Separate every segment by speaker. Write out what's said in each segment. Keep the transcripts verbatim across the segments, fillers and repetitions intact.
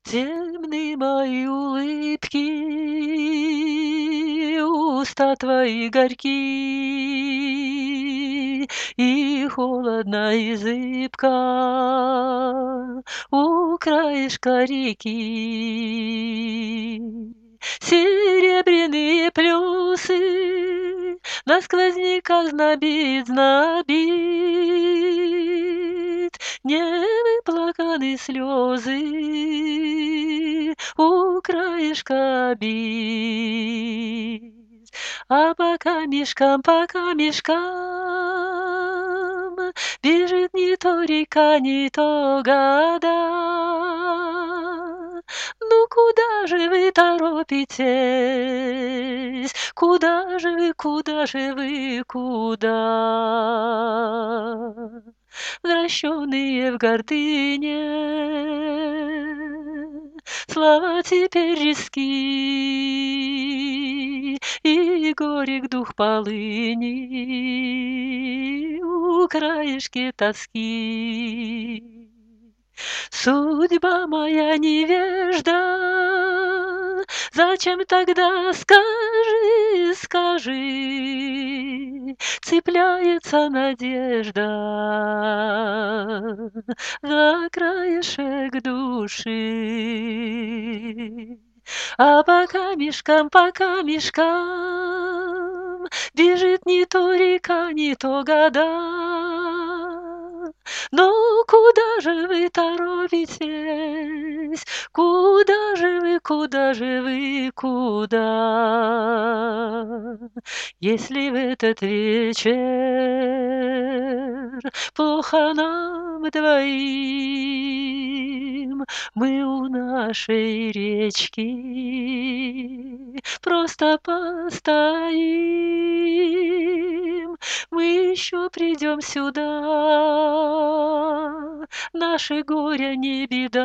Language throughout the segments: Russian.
Speaker 1: Темны мои улыбки, уста твои горьки, и холодно и зыбко у краешка реки. Серебряные плесы на сквозняках знобит, знобит, невыплаканы слезы у краешка бит. А пока мешкам, пока мешкам бежит не то река, не то года. Ну куда же вы торопитесь? Куда же вы, куда же вы, куда? Вращенные в гордыне, слова теперь резки, и горек дух полыни у краешки тоски. Судьба моя невежда, зачем тогда, скажи, скажи, цепляется надежда за краешек души? А пока мешкам, пока мешкам бежит не то река, не то года. Но куда же вы торопитесь? Куда же вы, куда же вы, куда? Если в этот вечер плохо нам двоим, мы у нашей речки просто постоим. Мы еще придем сюда, наше горе не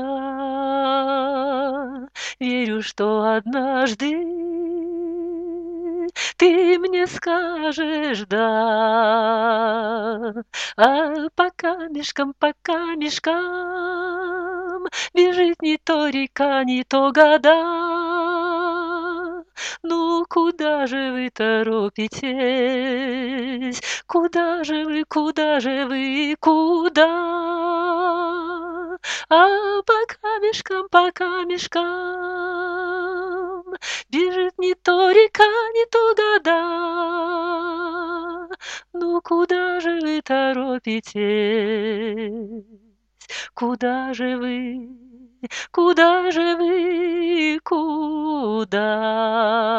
Speaker 1: беда. Верю, что однажды ты мне скажешь «да». А пока мешкам, пока мешкам бежит не то река, не то года. Ну куда же вы торопитесь? Куда же вы, куда же вы, куда? А пока мешкам, пока мешкам бежит не то река, не то года. Ну куда же вы торопитесь? Куда же вы, куда же вы, куда?